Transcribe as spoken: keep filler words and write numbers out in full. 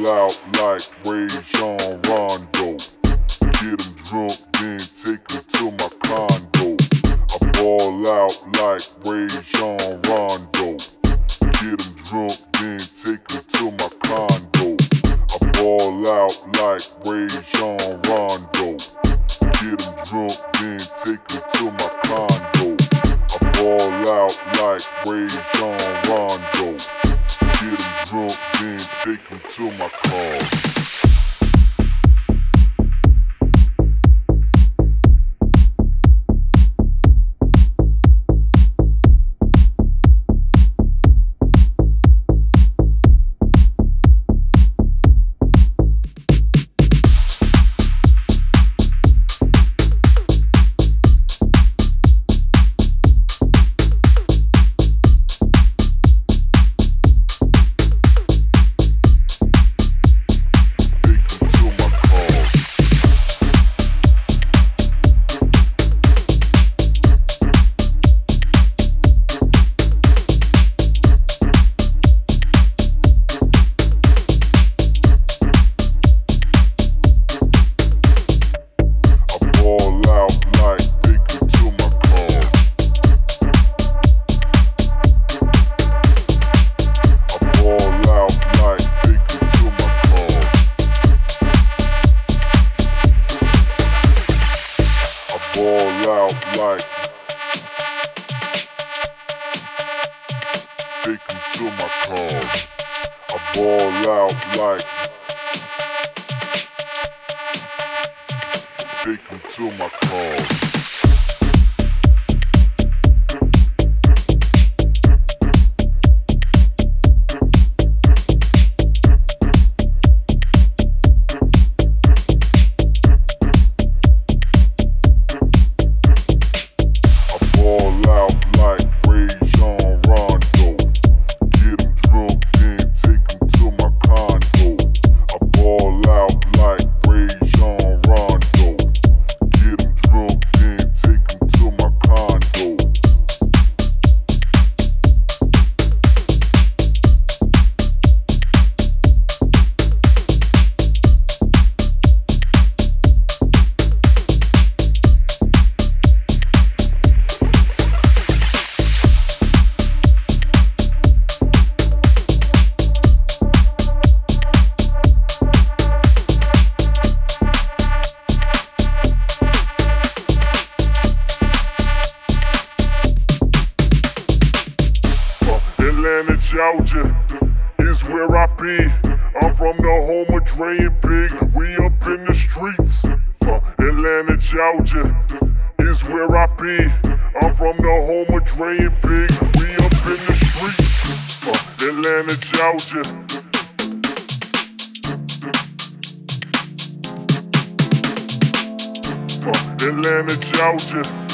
ball out like Rajon Rondo. Get 'em drunk, then take 'em to my condo. I ball out like Rajon Rondo. Get 'em drunk, then take 'em to my condo. I ball out like Rajon Rondo. Get 'em drunk, then take 'em to my condo. I ball out like Rajon Rondo. Get 'em drunk, then take 'em to my car. Ball out like take 'em to my car. I ball out like take 'em to my car. Atlanta, Georgia is where I be. I'm from the home of Dre and Big. We up in the streets. Uh, Atlanta, Georgia is where I be. I'm from the home of Dre and Big. We up in the streets. Uh, Atlanta, Georgia. Uh, Atlanta, Georgia.